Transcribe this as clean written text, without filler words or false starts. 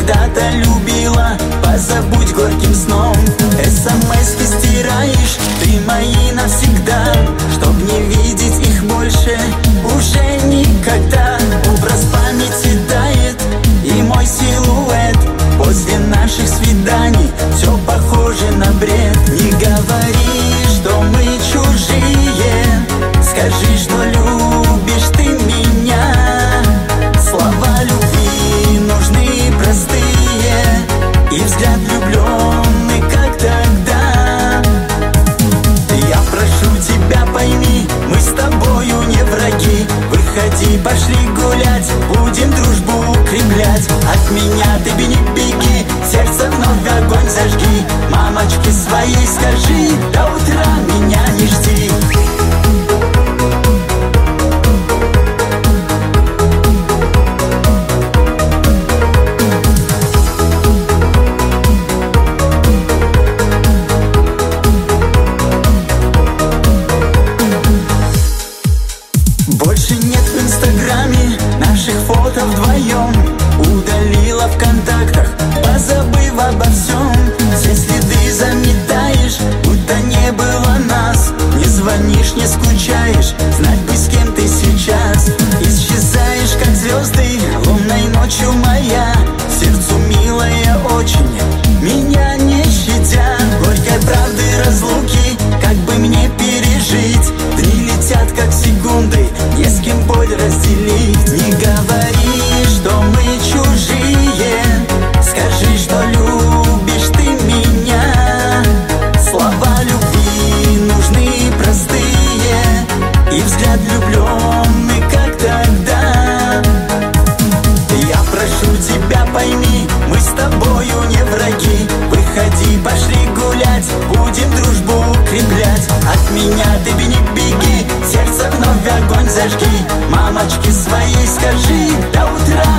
когда-то любила, позабудь горьким сном. СМС-ки стираешь, ты мои навсегда, чтоб не видеть их больше уже никогда. Образ памяти тает и мой силуэт, после наших свиданий все похоже на бред. Не говори, что мы чужие, скажи, что любишь ты меня. Слова любви нужны простые, и взгляд влюбленный, как тогда. Я прошу тебя, пойми, мы с тобою не враги. Выходи, пошли гулять, будем дружбу укреплять. От меня ты не беги, сердце вновь огонь зажги. Мамочке своей скажи, до утра меня не жди. Больше нет в инстаграме наших фото вдвоем. Удалила в контактах, позабыв обо всем. Все следы заметаешь, будто не было нас. Не звонишь, не скучаешь, знать бы, с кем ты сейчас. Исчезаешь, как звезды, лунной ночью моя. Сердцу милая очень, меня не щадя. Горькой правды разлуки, как бы мне пережить? Дни летят, как секунды, не с кем боль разделить. Не говори, что мы чужие, скажи, что любишь ты меня. Слова любви нужны простые, и взгляд влюбленный, как тогда. Я прошу тебя, пойми, мы с тобою не враги. Выходи, пошли гулять, будем дружбу укреплять. От меня ты не беги, сердце вновь огонь зажги. Мамочке своей скажи, до утра